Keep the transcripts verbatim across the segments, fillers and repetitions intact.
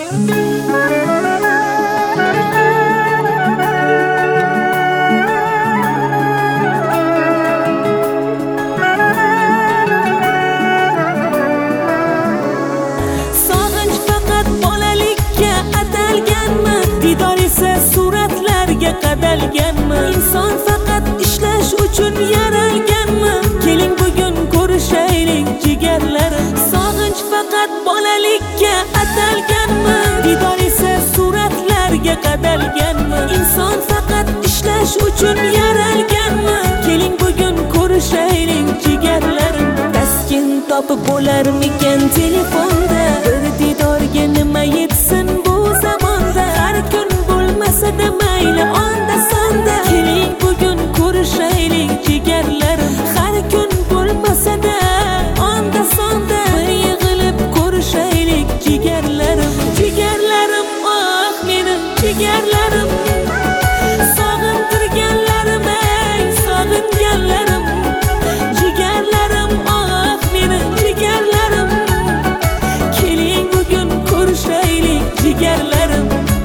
Qadalganmi? Inson faqat ishlash uchun yaralganmi? Keling bugun ko'rishaylik jigarlarim. Sog'inch faqat bolalikka atalganmi? Didor esa suratlarga qadalganmi? Inson faqat ishlash uchun yaralganmi? Keling bugun ko'rishaylik jigarlarim. Taskin topib bo'larmikan telefonda? Bir didorga nima yetsin bu zamonda? Har kun bo'lmasa-da mayli onda sonda. Keling bugun ko'rishaylik jigarlarim. Har kun bo'lmasa-da onda sonda. Bir yig'ilib ko'rishaylik jigarlarim. Jigarlarim, oh mening jigarlarim. Sog'intirganlarim, ey sog'inganlarim. Jigarlarim, oh mening jigarlarim. Keling bugun ko'rishaylik jigarlarim.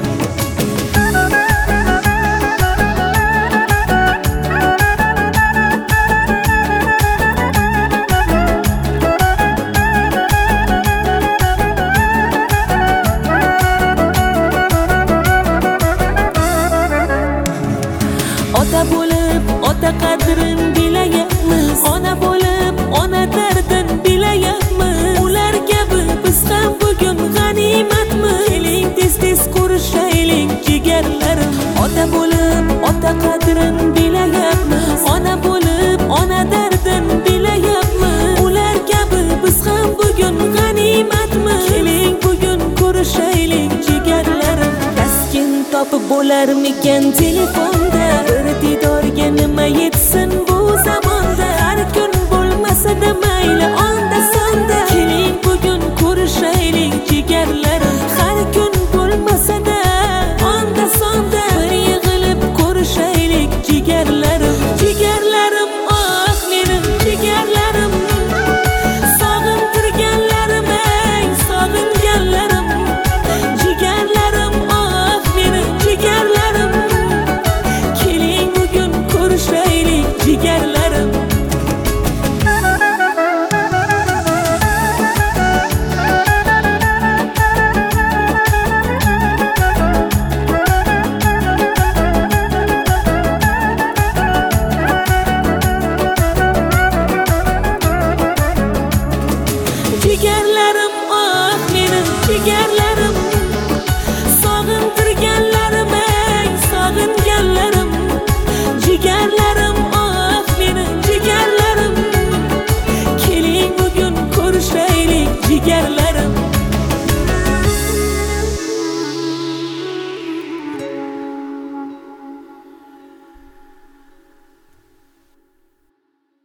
Ota bo'lib ota qadrin bilayapmiz. Ona bo'lib ona dardin bilayapmiz. Ular kabi biz ham bugun g'animatmiz. Keling tez-tez ko'rishaylik jigarlarim. Ota bo'lib ota qadrin bilayapmiz. Ona bo'lib ona dardin bilayapmiz. Ular kabi biz ham bugun g'animatmiz. Keling bugun ko'rishaylik jigarlarim. Taskin topib bo'larmikan telefonda? Bir didorga nima yetsin bu zamonda? Har kun bo'lmasa-da mayli onda sonda.